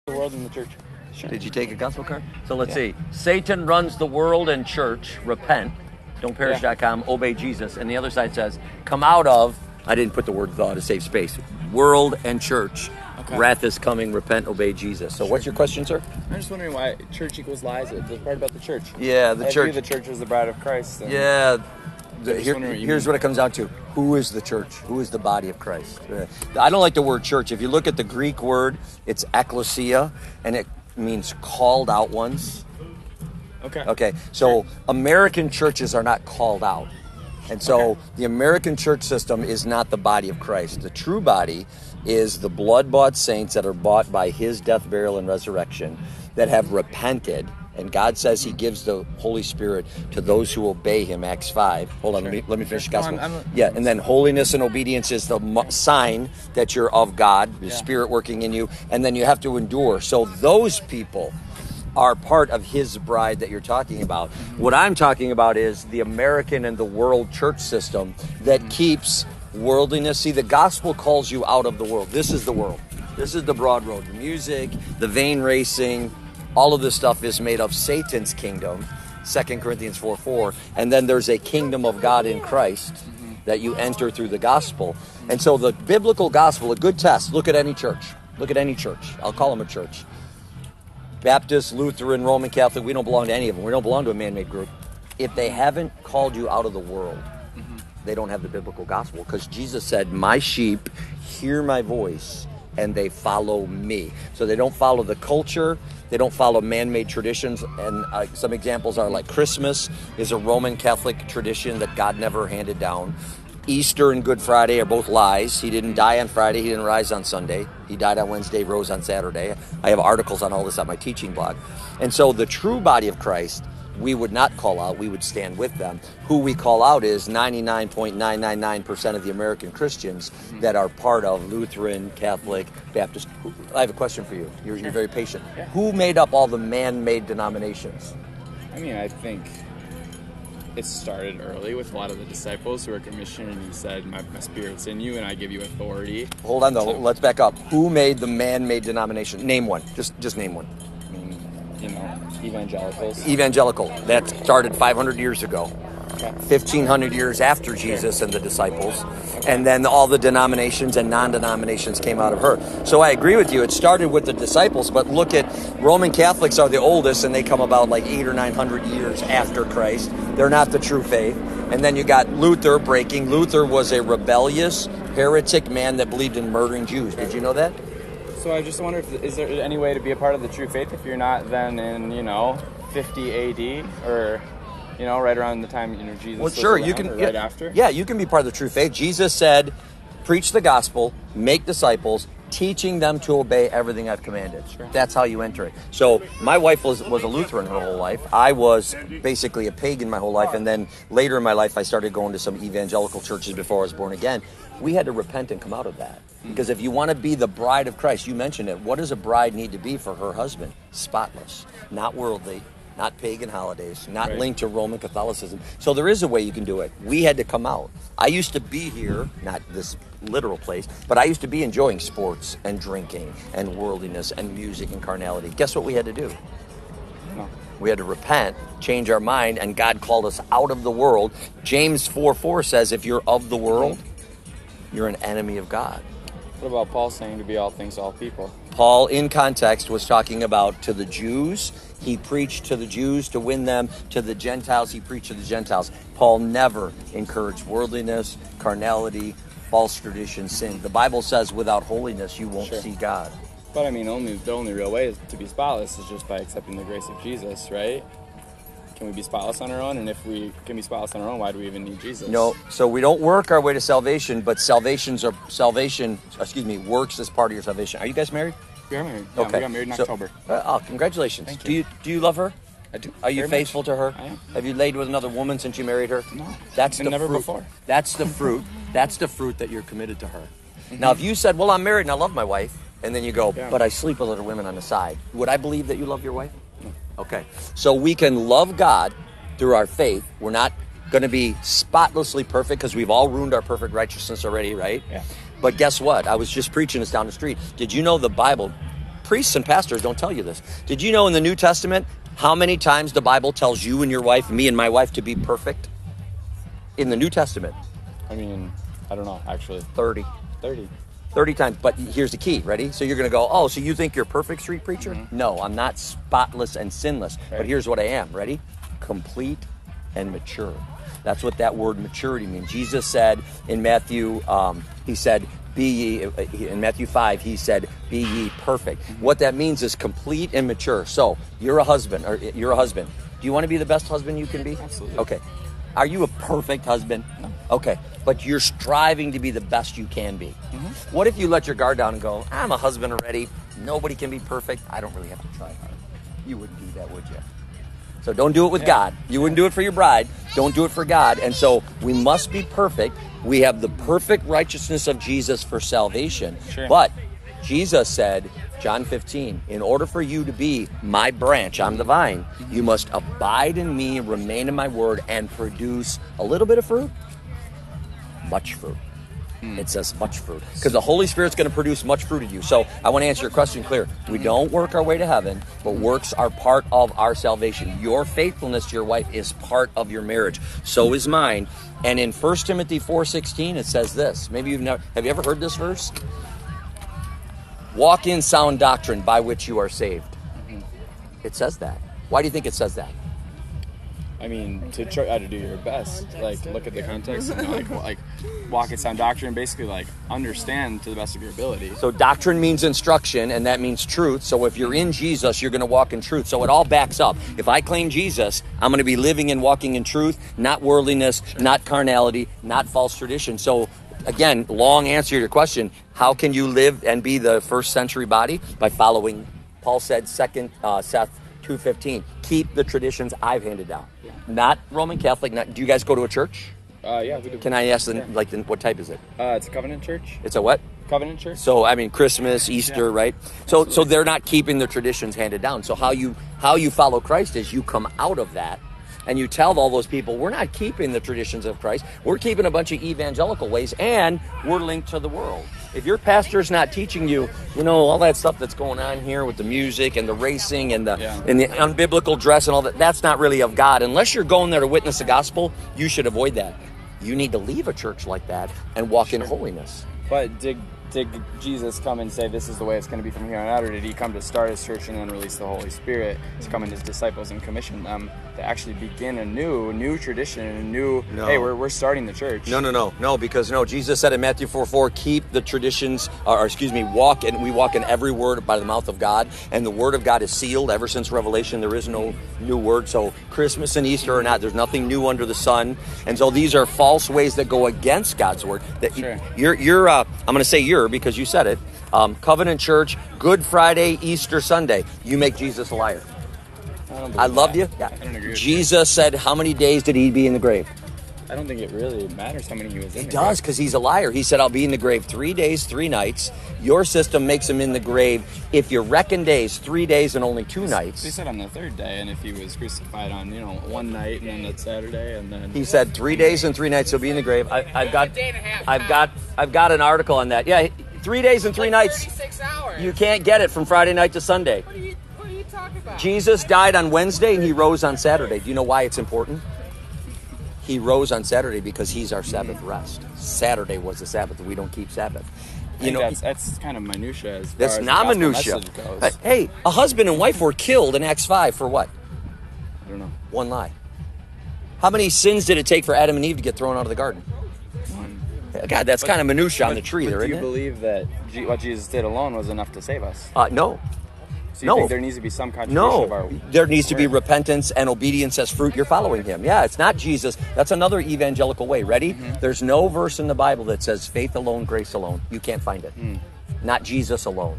The world and the church. Sure. Did you take a gospel card? So let's see. Satan runs the world and church. Repent. Don'tperish.com. Obey Jesus. And the other side says, come out of, I didn't put the word "the" to save space, world and church. Okay. Wrath is coming. Repent. Obey Jesus. So what's your question, sir? I'm just wondering why church equals lies. The part about the church. Yeah, the church. I believe the church was the bride of Christ. Yeah. Here's what it comes down to. Who is the church? Who is the body of Christ? I don't like the word church. If you look at the Greek word, it's ekklesia, and it means called out ones. Okay. So American churches are not called out. And so the American church system is not the body of Christ. The true body is the blood-bought saints that are bought by his death, burial, and resurrection that have repented. And God says he gives the Holy Spirit to those who obey him, Acts 5. Hold on, let me finish the gospel. And then holiness and obedience is the sign that you're of God, the Spirit working in you, and then you have to endure. So those people are part of his bride that you're talking about. What I'm talking about is the American and the world church system that keeps worldliness. See, the gospel calls you out of the world. This is the world. This is the broad road. The music, the vain racing, all of this stuff is made of Satan's kingdom, 2 Corinthians 4:4. And then there's a kingdom of God in Christ that you enter through the gospel. And so the biblical gospel, a good test, look at any church. Look at any church. I'll call them a church. Baptist, Lutheran, Roman Catholic, we don't belong to any of them. We don't belong to a man-made group. If they haven't called you out of the world, they don't have the biblical gospel. Because Jesus said, my sheep hear my voice and they follow me. So they don't follow the culture. They don't follow man-made traditions. And some examples are like Christmas is a Roman Catholic tradition that God never handed down. Easter and Good Friday are both lies. He didn't die on Friday. He didn't rise on Sunday. He died on Wednesday, rose on Saturday. I have articles on all this on my teaching blog. And so the true body of Christ, we would not call out. We would stand with them. Who we call out is 99.999% of the American Christians that are part of Lutheran, Catholic, Baptist. I have a question for you. You're very patient. Yeah. Who made up all the man-made denominations? I mean, I think it started early with a lot of the disciples who were commissioned, and he said, my spirit's in you and I give you authority. Hold on, though. Let's back up. Who made the man-made denomination? Name one. Just name one. I mean, evangelicals. Evangelical. That started 500 years ago. 1,500 years after Jesus and the disciples. And then all the denominations and non-denominations came out of her. So I agree with you. It started with the disciples, but look at Roman Catholics are the oldest, and they come about like 800 or 900 years after Christ. They're not the true faith. And then you got Luther breaking. Luther was a rebellious, heretic man that believed in murdering Jews. Did you know that? So I just wonder, is there any way to be a part of the true faith if you're not then in, 50 AD or... right around the time, Jesus was around, you can, right after? Yeah, you can be part of the true faith. Jesus said, preach the gospel, make disciples, teaching them to obey everything I've commanded. Sure. That's how you enter it. So my wife was a Lutheran her whole life. I was basically a pagan my whole life. And then later in my life, I started going to some evangelical churches before I was born again. We had to repent and come out of that. Because if you want to be the bride of Christ, you mentioned it, what does a bride need to be for her husband? Spotless, not worldly, not pagan holidays, not linked to Roman Catholicism. So there is a way you can do it. We had to come out. I used to be here, not this literal place, but I used to be enjoying sports and drinking and worldliness and music and carnality. Guess what we had to do? No. We had to repent, change our mind, and God called us out of the world. James 4:4 says, if you're of the world, you're an enemy of God. What about Paul saying to be all things to all people? Paul, in context, was talking about to the Jews. He preached to the Jews to win them. To the Gentiles, he preached to the Gentiles. Paul never encouraged worldliness, carnality, false tradition, sin. The Bible says without holiness, you won't see God. But I mean, the only real way to be spotless is just by accepting the grace of Jesus, right? Can we be spotless on our own? And if we can be spotless on our own, why do we even need Jesus? No, so we don't work our way to salvation, but works as part of your salvation. Are you guys married? We are married. Yeah, okay. We got married in October. Congratulations. Thank you. Do you love her? I do. Are you faithful to her? I am. Have you laid with another woman since you married her? No. That's the never fruit. Before. That's the fruit. That's the fruit that you're committed to her. Now, if you said, well, I'm married and I love my wife, and then you go, but I sleep with other women on the side, would I believe that you love your wife? No. Okay. So we can love God through our faith. We're not going to be spotlessly perfect because we've all ruined our perfect righteousness already, right? Yeah. But guess what? I was just preaching this down the street. Did you know the Bible priests and pastors don't tell you this. Did you know in the New Testament how many times the Bible tells you and your wife, me and my wife, to be perfect? In the New Testament. I mean, I don't know, actually. 30. 30 times. But here's the key. Ready? So you're going to go, oh, so you think you're perfect, street preacher? Mm-hmm. No, I'm not spotless and sinless. Right. But here's what I am. Ready? Complete and mature. That's what that word maturity means. Jesus said in Matthew, he said, be ye, in Matthew 5, he said, be ye perfect. Mm-hmm. What that means is complete and mature. So you're a husband. Do you want to be the best husband you can be? Absolutely. Okay. Are you a perfect husband? No. Okay. But you're striving to be the best you can be. Mm-hmm. What if you let your guard down and go, I'm a husband already. Nobody can be perfect. I don't really have to try hard. You wouldn't do that, would you? So don't do it with God. You wouldn't do it for your bride. Don't do it for God. And so we must be perfect. We have the perfect righteousness of Jesus for salvation. Sure. But Jesus said, John 15, in order for you to be my branch, I'm the vine, you must abide in me, remain in my word, and produce a little bit of fruit, much fruit. It says much fruit. Because the Holy Spirit's going to produce much fruit in you. So I want to answer your question clear. We don't work our way to heaven, but works are part of our salvation. Your faithfulness to your wife is part of your marriage. So is mine. And in 1 Timothy 4:16, it says this. Maybe have you ever heard this verse? Walk in sound doctrine by which you are saved. It says that. Why do you think it says that? I mean, to try to do your best, like look at the context, and like walk in sound doctrine, basically like understand to the best of your ability. So doctrine means instruction, and that means truth. So if you're in Jesus, you're going to walk in truth. So it all backs up. If I claim Jesus, I'm going to be living and walking in truth, not worldliness, not carnality, not false tradition. So again, long answer to your question, how can you live and be the first century body? By following, Paul said, Seth 2:15, keep the traditions I've handed down. Not Roman Catholic. Do you guys go to a church? Yeah, we do. Can I ask, what type is it? It's a covenant church. It's a what? Covenant church. So, I mean, Christmas, Easter, right? So they're not keeping the traditions handed down. So how you follow Christ is you come out of that and you tell all those people, we're not keeping the traditions of Christ. We're keeping a bunch of evangelical ways, and we're linked to the world. If your pastor's not teaching you, all that stuff that's going on here with the music and the racing and the unbiblical dress and all that, that's not really of God. Unless you're going there to witness the gospel, you should avoid that. You need to leave a church like that and walk in holiness. But did Jesus come and say this is the way it's going to be from here on out, or did he come to start his church and then release the Holy Spirit to come in his disciples and commission them to actually begin a new tradition and a new, hey, we're starting the church? No, because Jesus said in Matthew 4:4, keep the traditions, walk, and we walk in every word by the mouth of God, and the word of God is sealed ever since Revelation. There is no new word. So Christmas and Easter are not, there's nothing new under the sun. And so these are false ways that go against God's word. That you're I'm going to say because you said it, Covenant Church, Good Friday, Easter Sunday, you make Jesus a liar. I love you. Yeah. I don't agree with Jesus said, how many days did he be in the grave? I don't think it really matters how many he was in the grave. It does, because he's a liar. He said, I'll be in the grave 3 days, 3 nights. Your system makes him in the grave, if you reckon days, 3 days and only 2 nights. He said on the third day, and if he was crucified on, one night, and then that Saturday, and then... He said 3 days and 3 nights he'll be in the grave. I've got an article on that. Yeah, 3 days and 3 nights. 36 hours. You can't get it from Friday night to Sunday. What are you talking about? Jesus died on Wednesday and he rose on Saturday. Do you know why it's important? He rose on Saturday because he's our Sabbath rest. Saturday was the Sabbath. We don't keep Sabbath. That's kind of minutia. That's not minutia. Hey, a husband and wife were killed in Acts 5 for what? I don't know. One lie. How many sins did it take for Adam and Eve to get thrown out of the garden? One. God, that's kind of minutia on the tree there, isn't it? Do you believe that what Jesus did alone was enough to save us? No. So you think there needs to be some contribution of our... there needs to be repentance and obedience as fruit. You're following him. Yeah, it's not Jesus. That's another evangelical way. Ready? Mm-hmm. There's no verse in the Bible that says faith alone, grace alone. You can't find it. Not Jesus alone.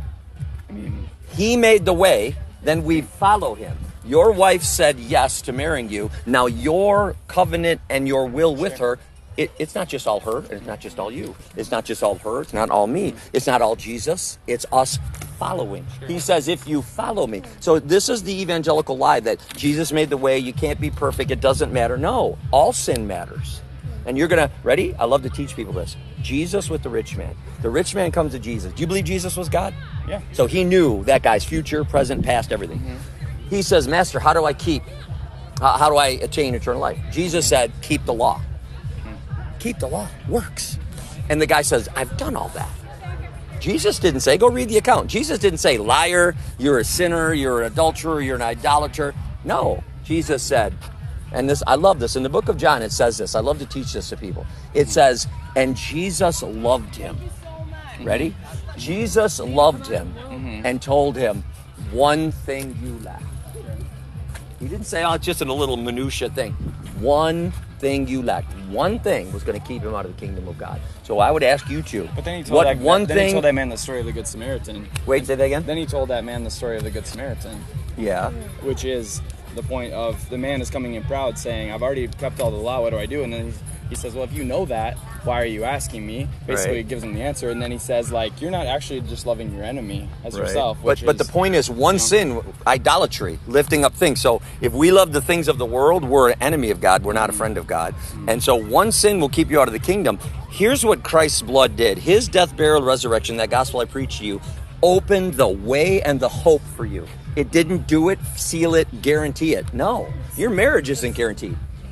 He made the way, then we follow him. Your wife said yes to marrying you. Now your covenant and your will with her, it's not just all her, it's not just all you. It's not just all her, it's not all me. It's not all Jesus, it's us following. He says, if you follow me. So this is the evangelical lie that Jesus made the way, you can't be perfect, it doesn't matter. No, all sin matters. And you're going to, ready? I love to teach people this. Jesus with the rich man. The rich man comes to Jesus. Do you believe Jesus was God? Yeah. So he knew that guy's future, present, past, everything. Mm-hmm. He says, Master, how do I attain eternal life? Jesus said, keep the law. Mm-hmm. Keep the law. Works. And the guy says, I've done all that. Jesus didn't say, go read the account. Jesus didn't say, liar, you're a sinner, you're an adulterer, you're an idolater. No. Jesus said, and this, I love this. In the book of John, it says this. I love to teach this to people. It says, and Jesus loved him. Ready? Jesus loved him and told him, one thing you lack. He didn't say, oh, it's just a little minutia thing. One thing you lacked. One thing was going to keep him out of the kingdom of God. So I would ask you to. But then he told he told that man the story of the Good Samaritan. Wait, say that again? Then he told that man the story of the Good Samaritan. Yeah. Which is the point of the man is coming in proud saying, I've already kept all the law, what do I do? And then he says, well, if you know that, why are you asking me? Basically, It gives him the answer. And then he says, like, you're not actually just loving your enemy as yourself. But the point is, one sin, idolatry, lifting up things. So if we love the things of the world, we're an enemy of God. We're not a friend of God. And so one sin will keep you out of the kingdom. Here's what Christ's blood did. His death, burial, resurrection, that gospel I preached to you, opened the way and the hope for you. It didn't do it, seal it, guarantee it. No, your marriage isn't guaranteed.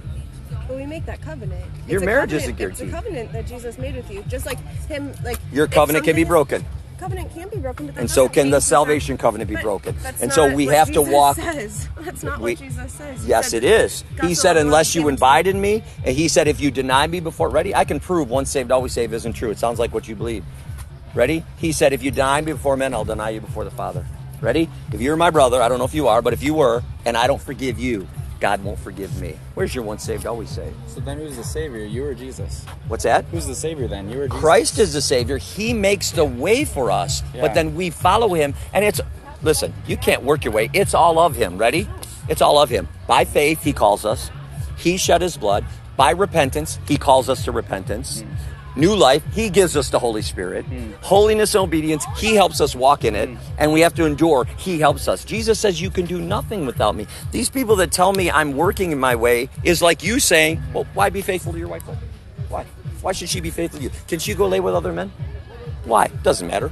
But we make that covenant. Your marriage isn't guaranteed. It's a covenant that Jesus made with you. Just like him, like... Your covenant can be broken. Covenant can be broken. But and so can the salvation covenant be broken. And so we have to walk... That's not what Jesus says. Yes, it is. He said, unless you abide in me, and he said, if you deny me before... Ready? I can prove once saved, always saved isn't true. It sounds like what you believe. Ready? He said, if you deny me before men, I'll deny you before the Father. Ready? If you're my brother, I don't know if you are, but if you were, and I don't forgive you, God won't forgive me. Where's your once saved, always saved? So then who's the Savior? You or Jesus? What's that? Who's the Savior then? You or Jesus? Christ is the Savior. He makes the way for us, but then we follow him. And it's, listen, you can't work your way. It's all of him. Ready? It's all of him. By faith, he calls us. He shed his blood. By repentance, he calls us to repentance. New life, he gives us the Holy Spirit. Holiness and obedience, he helps us walk in it. And we have to endure, he helps us. Jesus says you can do nothing without me. These people that tell me I'm working in my way is like you saying, well, why be faithful to your wife? Why? Why should she be faithful to you? Can she go lay with other men? Why? Doesn't matter.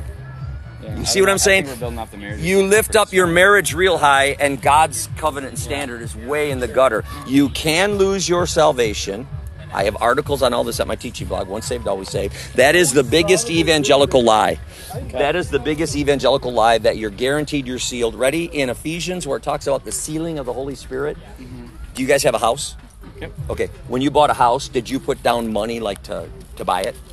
Yeah, you see what I'm saying? You lift up your marriage real high and God's covenant and standard is way in the gutter. You can lose your salvation. I have articles on all this at my teaching blog, Once Saved, Always Saved. That is the biggest evangelical lie. Okay. That is the biggest evangelical lie, that you're guaranteed you're sealed. Ready? In Ephesians, where it talks about the sealing of the Holy Spirit. Do you guys have a house? Yep. Okay. When you bought a house, did you put down money like to buy it?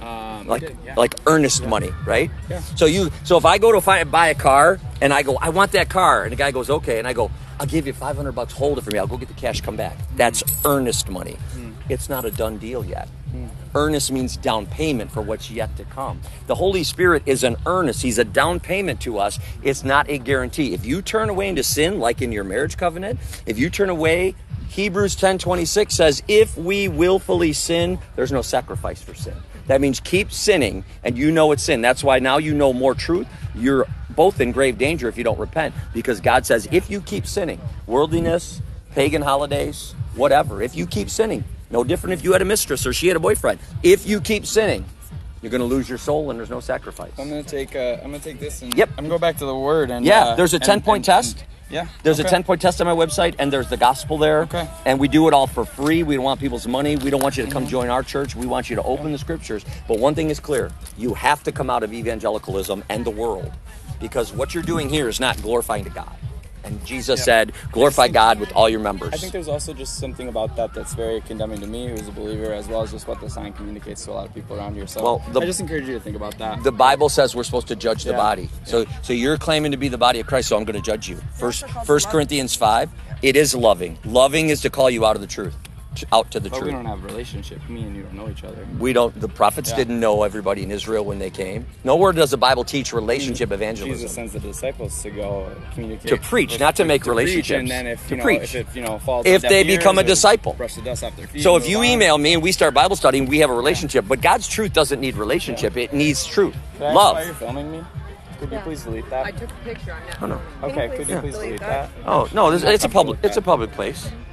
Like earnest money, right? Yeah. So if I go to buy a car and I go, I want that car, and the guy goes, okay, and I go, I'll give you $500, hold it for me, I'll go get the cash, come back. That's earnest money. It's not a done deal yet. Earnest means down payment for what's yet to come. The Holy Spirit is an earnest. He's a down payment to us. It's not a guarantee. If you turn away into sin, like in your marriage covenant, if you turn away, Hebrews 10:26 says, if we willfully sin, there's no sacrifice for sin. That means keep sinning, and you know it's sin. That's why now you know more truth. You're both in grave danger if you don't repent, because God says if you keep sinning, worldliness, pagan holidays, whatever, if you keep sinning, no different if you had a mistress or she had a boyfriend. If you keep sinning, you're going to lose your soul, and there's no sacrifice. I'm going to take this, and yep. I'm going to go back to the Word. And there's a 10-point test. There's a 10-point test on my website, and there's the gospel there. Okay. And we do it all for free. We don't want people's money. We don't want you to come join our church. We want you to open the scriptures. But one thing is clear. You have to come out of evangelicalism and the world, because what you're doing here is not glorifying to God. And Jesus said, glorify God with all your members. I think there's also just something about that that's very condemning to me, who's a believer, as well as just what the sign communicates to a lot of people around here. So I just encourage you to think about that. The Bible says we're supposed to judge the body. So you're claiming to be the body of Christ, so I'm going to judge you. First Corinthians 5, it is loving. Loving is to call you out of the truth. Out to the truth. But we don't have a relationship. Me and you don't know each other. We don't. The prophets didn't know everybody in Israel when they came. Nowhere does the Bible teach relationship evangelism. Jesus sends the disciples to go communicate, to preach, not to make relationships. And then if falls if they become a disciple, brush the dust off their feet. So if you email me and we start Bible study, we have a relationship. But God's truth doesn't need relationship. It needs truth. Love. Why you're filming me? Could you please delete that? I took a picture on that. Oh no. Okay. Could you please delete that? Oh no. It's a public place.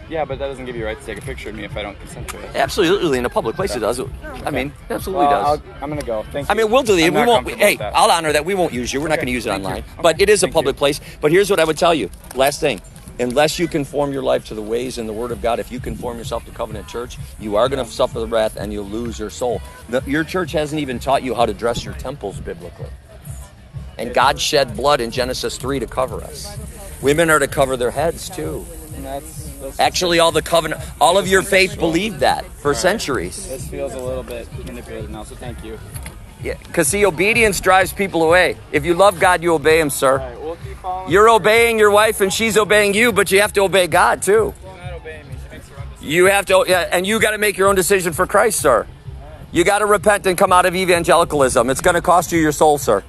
Yeah, but that doesn't give you a right to take a picture of me if I don't consent to it. Absolutely, in a public place it does. I mean, absolutely does. I'm going to go. Thank you. I mean, we'll delete it. We won't. Hey, with that. I'll honor that. We won't use you. We're not going to use it online. Okay. But it is a Thank public you. place. But here's what I would tell you. Last thing. Unless you conform your life to the ways and the Word of God, if you conform yourself to Covenant Church, you are going to suffer the wrath and you'll lose your soul. Your church hasn't even taught you how to dress your temples biblically. And God shed blood in Genesis 3 to cover us. Women are to cover their heads too. That's Actually, all of your faith believed that for centuries. This feels a little bit manipulated now, so thank you. Yeah, because see, obedience drives people away. If you love God, you obey Him, sir. All right, we'll keep following. You're obeying your wife, and she's obeying you, but you have to obey God too. She's not obeying me. She makes her own decision. You have to, and you got to make your own decision for Christ, sir. You got to repent and come out of evangelicalism. It's going to cost you your soul, sir.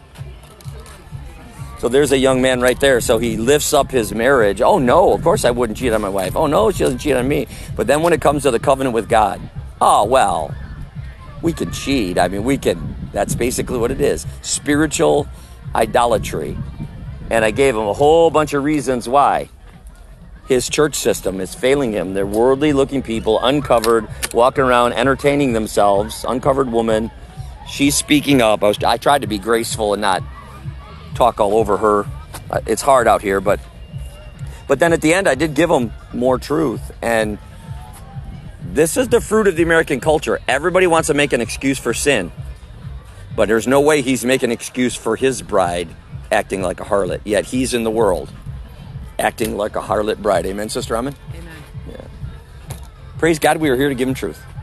So there's a young man right there. So he lifts up his marriage. Oh, no, of course I wouldn't cheat on my wife. Oh, no, she doesn't cheat on me. But then when it comes to the covenant with God, oh, well, we can cheat. I mean, that's basically what it is. Spiritual idolatry. And I gave him a whole bunch of reasons why. His church system is failing him. They're worldly looking people, uncovered, walking around, entertaining themselves. Uncovered woman. She's speaking up. I tried to be graceful and not talk all over her. It's hard out here, but then at the end I did give them more truth. And this is the fruit of the American culture. Everybody wants to make an excuse for sin, but there's no way he's making an excuse for his bride acting like a harlot, yet he's in the world acting like a harlot bride. Amen, Sister Amen? Amen. Yeah. Praise God, we are here to give him truth.